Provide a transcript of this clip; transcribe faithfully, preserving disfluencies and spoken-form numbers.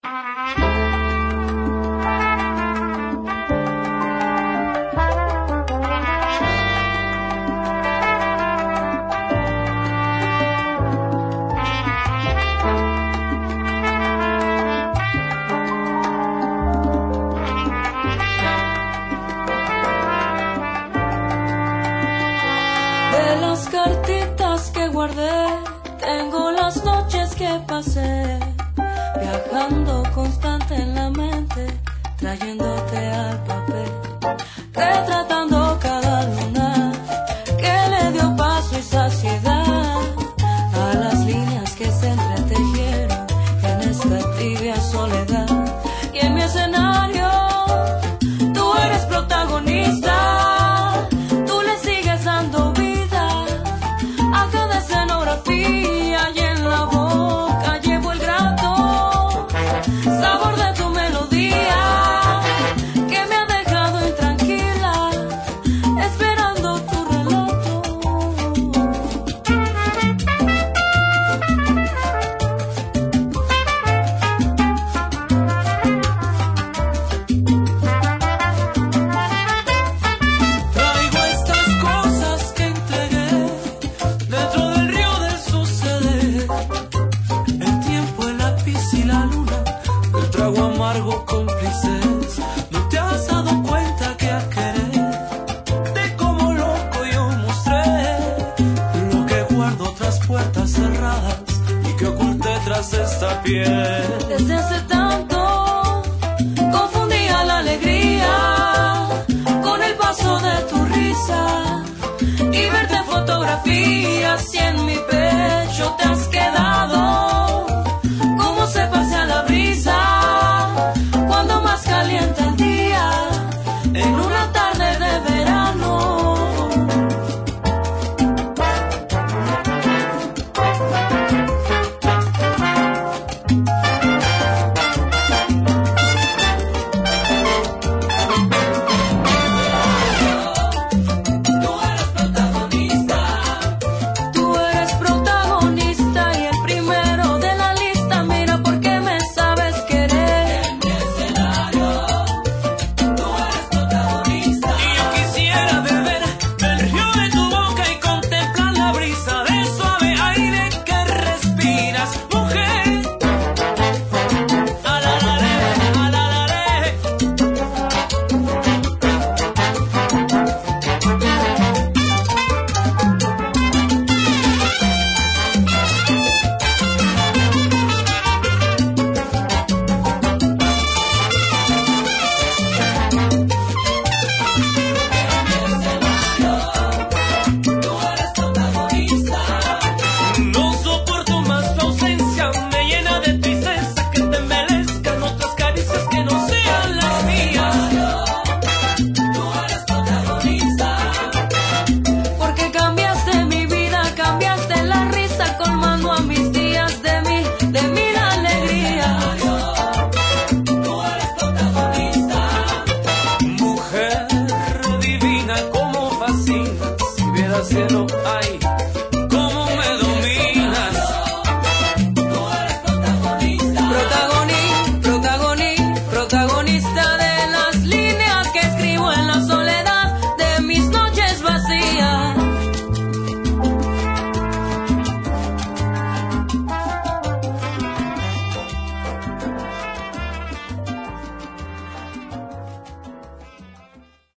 De las cartitas que guardé, tengo las noches que pasé, viajando constante en la mente, trayéndote al papel, retratando cada luna que le dio paso y saciedad a las líneas que se entretejieron en esta tibia soledad. Y en mi escenario tú eres protagonista, tú le sigues dando vida a cada escenografía, y en la boca llevo el grato sabor de tu melodía que me ha dejado intranquila esperando tu relato. Traigo estas cosas que entregué dentro del río del suceder. El tiempo, el lápiz y la luna, el trago amargo cómplices. No te has dado cuenta que a querer de como loco yo mostré lo que guardo tras puertas cerradas y que oculté tras esta piel. Desde hace tanto confundía la alegría con el paso de tu risa y verte en fotografías, y en mi pecho te has quedado